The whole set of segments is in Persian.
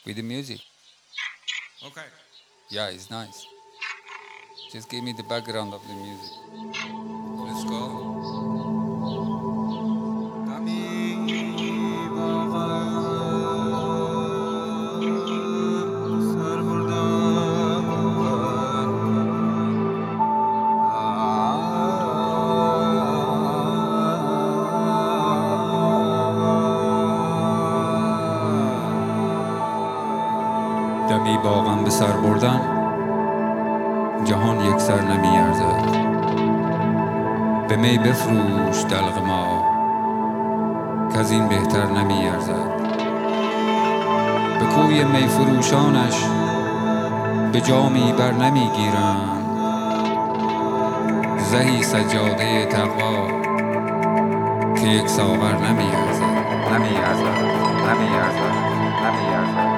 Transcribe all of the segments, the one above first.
with the music. Okay. Yeah, it's nice. Just give me the background of the music. Let's go. دمی واقعا سر بردن دمی باغم به سر بردن جهان یک سر نمی ارزد. به می بفروش دلق ما که از این بهتر نمی ارزد. به کوی می فروشانش به جامی بر نمی گیرند. زهی سجاده تقوا که یک ساغر نمی ارزد. نمی ارزد. نمی ارزد. نمی ارزد.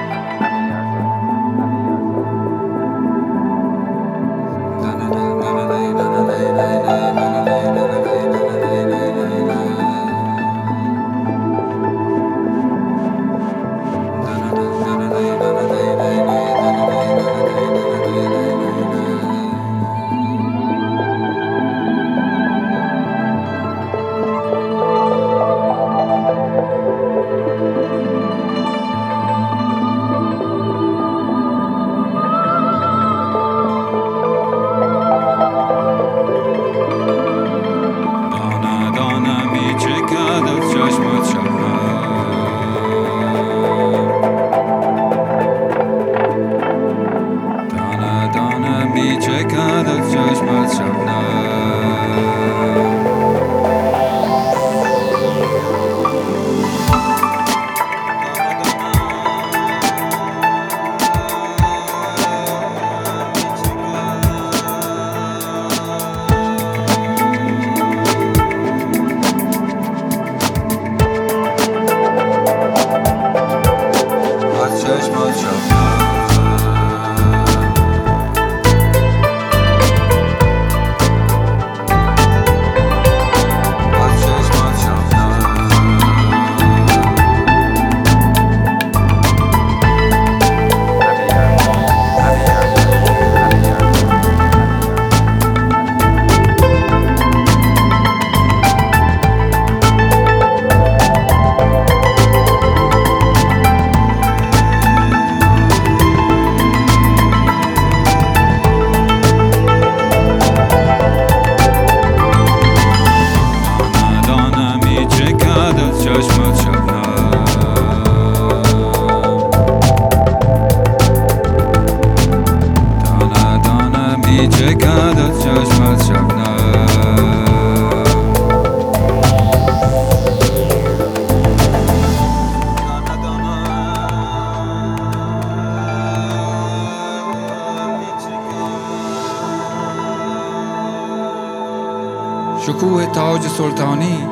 شکوه تاج سلطانی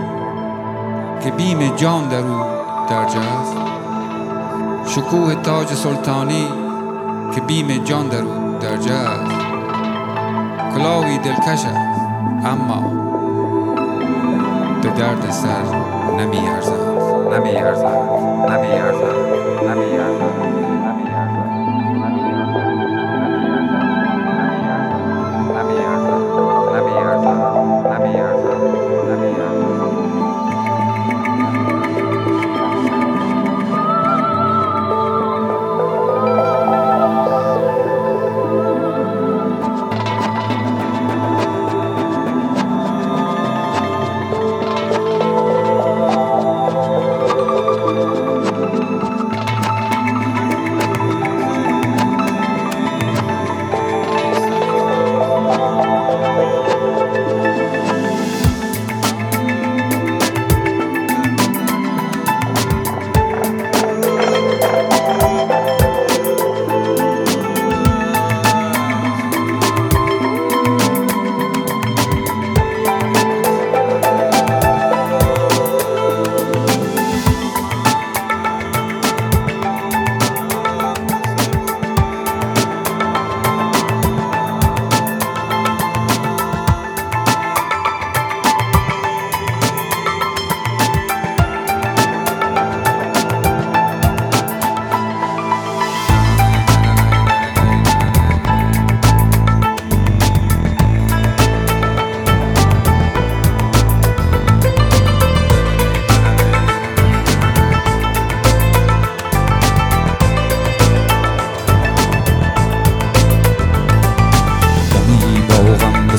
که بیم جان در او درج است. شکوه تاج سلطانی که بیم جان در او درج است. کلاهی دلکش است اما به درد سر نمی ارزد. نمی ارزد. نمی ارزد. نمی ارزد.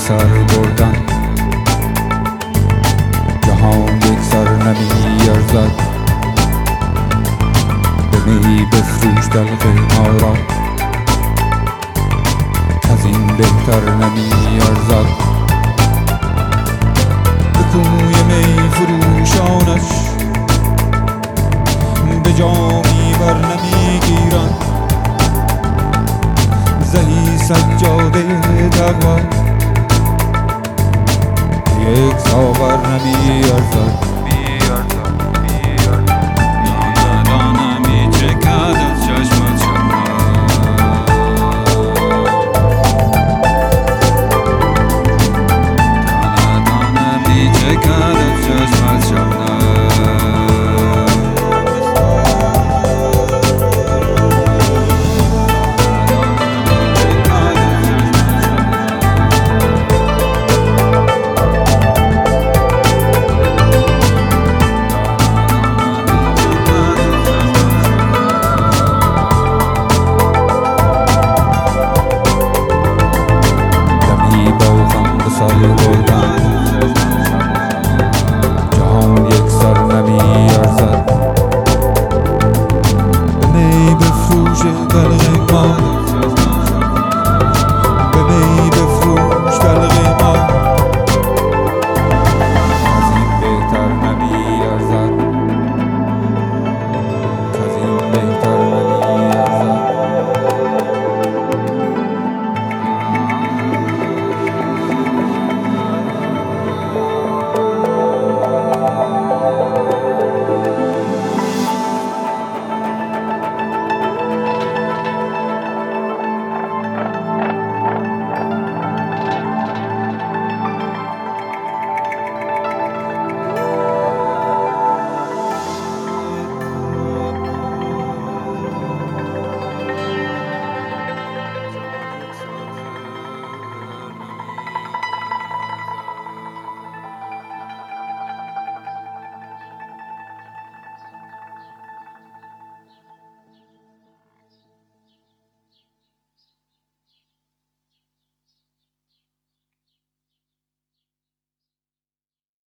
سر بردن جهان یک سر نمی ارزد به می بفروش دلق ما را از این بهتر نمی ارزد به کوی می فروشانش به جامی بر نمی گیرند زهی سجاده تقوا یک ساغر نمی ارزد دانه دانه می چکد از چشمت شبنم دانه دانه می چکد از چشمت شبنم